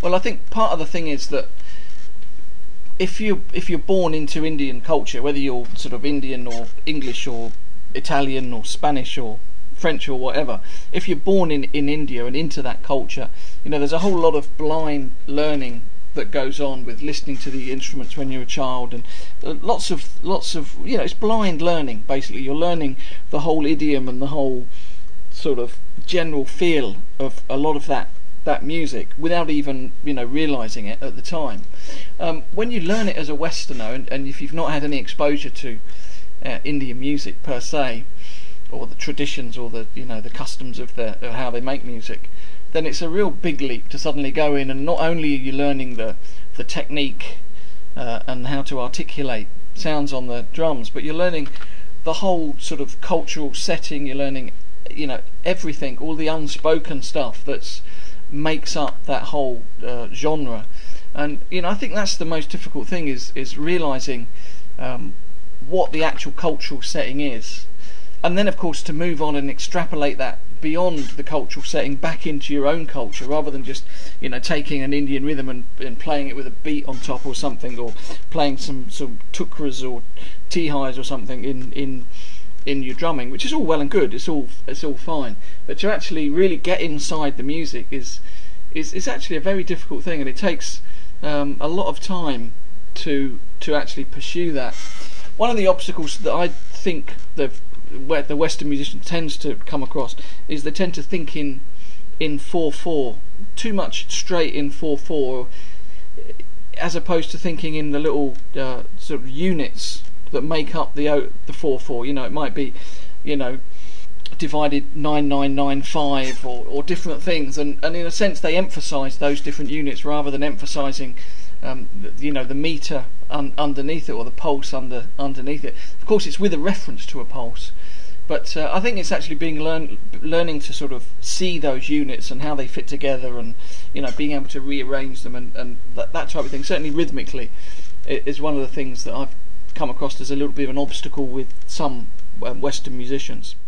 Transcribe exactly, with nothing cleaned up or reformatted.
Well, I think part of the thing is that if you if you're born into Indian culture, whether you're sort of Indian or English or Italian or Spanish or French or whatever, if you're born in, in India and into that culture, you know, there's a whole lot of blind learning that goes on with listening to the instruments when you're a child, and lots of lots of you know, it's blind learning basically. You're learning the whole idiom and the whole sort of general feel of a lot of that that music without even, you know, realizing it at the time. Um, when you learn it as a Westerner, and, and if you've not had any exposure to uh, Indian music per se, or the traditions or the, you know, the customs of the of how they make music, then it's a real big leap to suddenly go in, and not only are you learning the the technique uh, and how to articulate sounds on the drums, but you're learning the whole sort of cultural setting. You're learning, you know, everything, all the unspoken stuff that's makes up that whole uh, genre. And you know, I think that's the most difficult thing, is is realizing um, what the actual cultural setting is, and then of course to move on and extrapolate that beyond the cultural setting back into your own culture, rather than just, you know, taking an Indian rhythm and, and playing it with a beat on top or something, or playing some some tukras or tihais or something in in in your drumming, which is all well and good, it's all it's all fine, but to actually really get inside the music is is is actually a very difficult thing, and it takes um, a lot of time to to actually pursue that. One of the obstacles that I think the where the Western musician tends to come across is they tend to think in in four four, too much straight in four four, as opposed to thinking in the little uh, sort of units that make up the the four four. You know, it might be, you know, divided nine nine nine five or, or different things, and, and in a sense they emphasise those different units rather than emphasising um, the, you know, the meter un underneath it, or the pulse under underneath it. Of course, it's with a reference to a pulse, but uh, I think it's actually being learn learning to sort of see those units and how they fit together, and, you know, being able to rearrange them, and, and that, that type of thing. Certainly rhythmically, it is one of the things that I've come across as a little bit of an obstacle with some um, Western musicians.